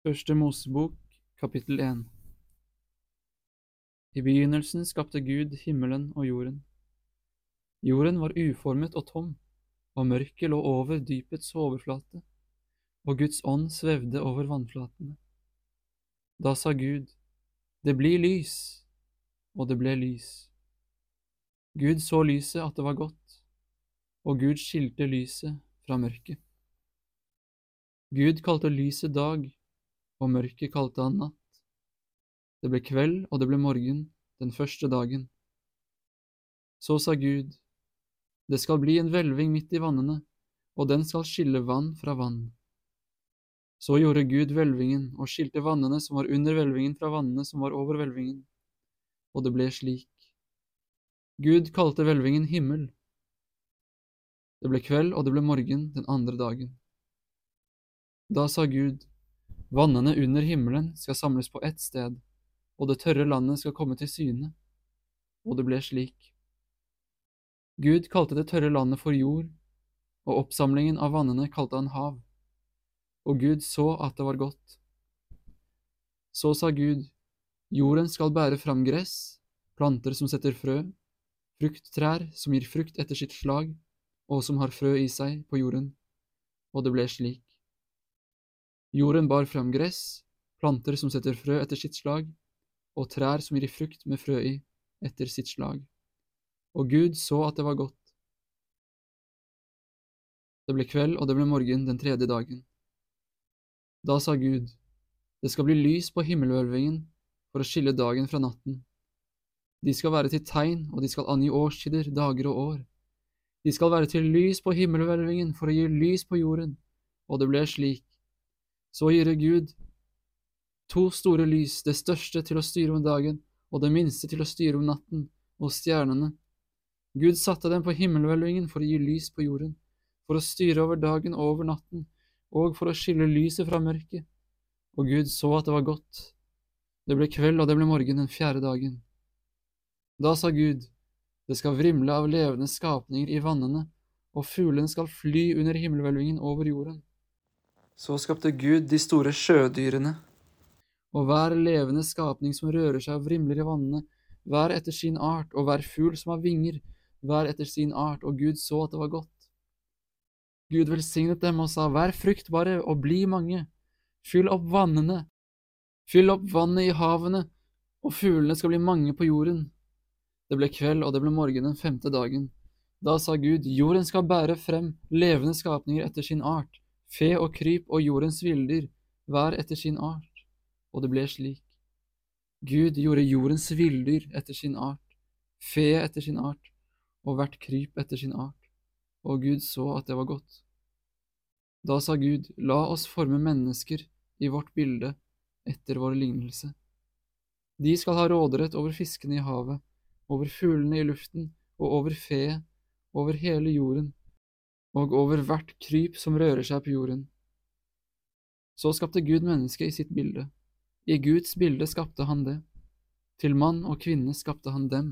Første Mosebok, kapittel 1. I begynnelsen skapte Gud himmelen og jorden. Jorden var uformet og tom, og mørket lå over dypets overflate, og Guds ånd svevde over vannflatene. Da sa Gud, det blir lys, og det ble lys. Gud så lyset at det var godt, og Gud skilte lyset fra mørket. Gud kalte lyset dag, og mørket kalte han natt. Det ble kveld, og det ble morgen, den første dagen. Så sa Gud, det skal bli en hvelving midt i vannene, og den skal skille vann fra vann. Så gjorde Gud hvelvingen, og skilte vannene som var under hvelvingen fra vannene som var over hvelvingen. Og det ble slik. Gud kalte hvelvingen himmel. Det ble kveld, og det ble morgen den andre dagen. Da sa Gud, vannene under himmelen skal samles på ett sted, og det tørre landet skal komme til syne. Og det ble slik. Gud kalte det tørre landet for jord, og oppsamlingen av vannene kalte han hav. Og Gud så at det var godt. Så sa Gud, jorden skal bære fram gress, planter som setter frø, frukttrær som gir frukt etter sitt slag, og som har frø i seg på jorden. Og det ble slik. Jorden bar fram gress, planter som setter frø etter sitt slag, og trær som gir frukt med frø i etter sitt slag. Og Gud så at det var godt. Det ble kveld, og det ble morgen den tredje dagen. Da sa Gud, det skal bli lys på himmelhvelvingen for å skille dagen fra natten. De skal være til tegn, og de skal angi årstider, dager og år. De skal være til lys på himmelhvelvingen for å gi lys på jorden. Og det ble slik. Så gjorde Gud 2 store lys, det største til å styre om dagen, og det minste til å styre om natten, og stjernene. Gud satte dem på himmelhvelvingen for å gi lys på jorden, for å styre over dagen og over natten, og for å skille lyset fra mørket. Og Gud så at det var godt. Det ble kveld, og det ble morgen den fjerde dagen. Da sa Gud, det skal vrimle av levende skapninger i vannene, og fuglene skal fly under himmelhvelvingen over jorden. Så skapte Gud de store sjødyrene, og hver levende skapning som rører seg og vrimler i vannene, hver etter sin art, og hver fugl som har vinger, hver etter sin art, og Gud så at det var godt. Gud velsignet dem og sa, vær fruktbare og bli mange, fyll opp vannene, fyll opp vannet i havene, og fuglene skal bli mange på jorden. Det ble kveld, og det ble morgen den 5. dagen. Da sa Gud, jorden skal bære frem levende skapninger etter sin art, fe og kryp og jordens villdyr, hver etter sin art. Og det ble slik. Gud gjorde jordens villdyr etter sin art, fe etter sin art, og hvert kryp etter sin art. Og Gud så at det var godt. Da sa Gud, la oss forme mennesker i vårt bilde etter vår lignelse. De skal ha råderett over fiskene i havet, over fuglene i luften, og over feet, over hele jorden, og over hvert kryp som rører seg på jorden. Så skapte Gud mennesket i sitt bilde. I Guds bilde skapte han det. Til mann og kvinne skapte han dem.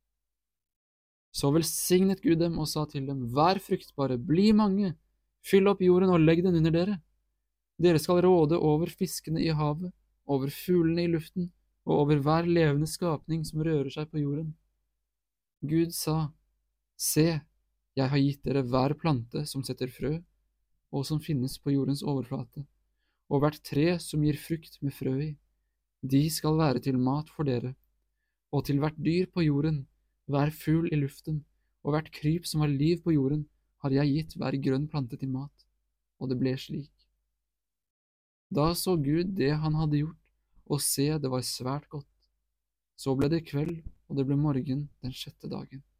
Så velsignet Gud dem og sa til dem, vær fruktbare, bli mange, fyll opp jorden og legg den under dere. Dere skal råde over fiskene i havet, over fuglene i luften, og over hver levende skapning som rører seg på jorden. Gud sa, se, jeg har gitt dere hver plante som setter frø, og som finnes på jordens overflate, og hvert tre som gir frukt med frø i. De skal være til mat for dere, og til hvert dyr på jorden, hver fugl i luften, og hvert kryp som har liv på jorden, har jeg gitt hver grønn plante til mat. Og det ble slik. Da så Gud det han hadde gjort, og se, det var svært godt. Så ble det kveld, og det ble morgen den 6. dagen.